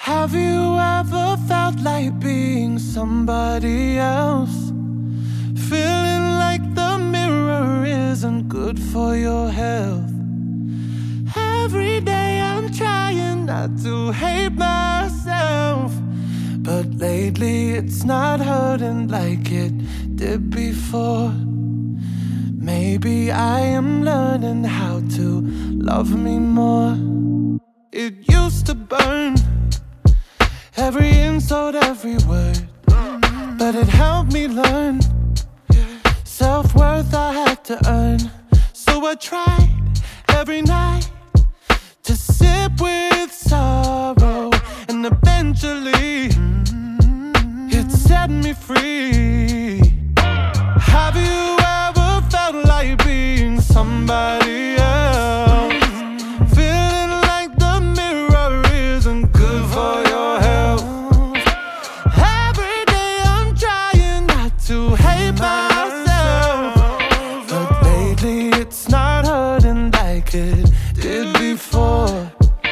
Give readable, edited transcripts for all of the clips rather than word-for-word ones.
Have you ever felt like being somebody else? Feeling like the mirror isn't good for your health. Every day I'm trying not to hate myself, but lately it's not hurting like it did before. Maybe I am learning how to love me more. It used to burn, every insult, every word, but it helped me learn self-worth I had to earn. So I tried every night to sit with sorrow, and eventually it set me free. Have you ever felt like being somebody else? Feeling like the mirror isn't good for your health. Every day I'm trying not to hate myself, but lately it's not hurting like it did before.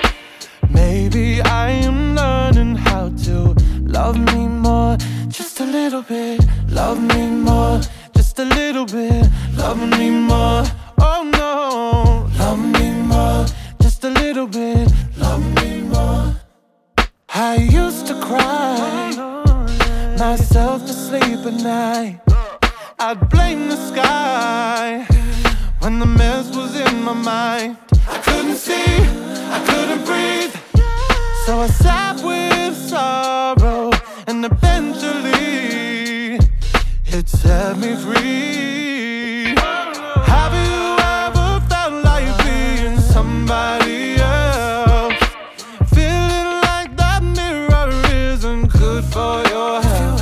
Maybe I am learning how to love me more. Just a little bit, love me more. Just a little bit, love me more. Oh no, love me more. Just a little bit, love me more. I used to cry myself to sleep at night. I'd blame the sky when the mess was in my mind. I couldn't see, I couldn't breathe, so I sat with sorrow, and eventually it set me free. Have you ever felt like being somebody else? Feeling like that mirror isn't good for your health.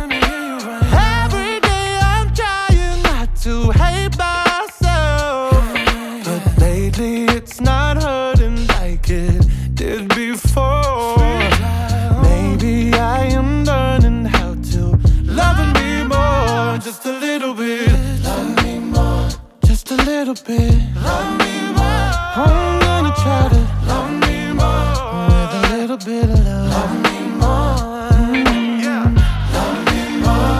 Every day I'm trying not to hate myself, but lately it's not hurting like it did before. Maybe I am learning how to love me more. Just a little bit, love me more. Just a little bit, love me more. I'm gonna try to love me more with a little bit of love. Love me more. Love me more.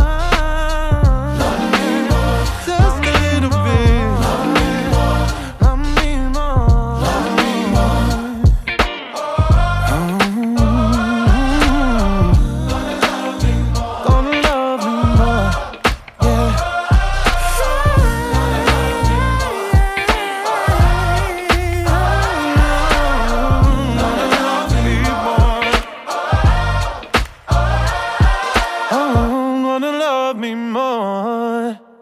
Love me more. Just a little bit. Love me more. Love me more. Love me more. Gonna love me more. Yeah. Oh, wanna love me more.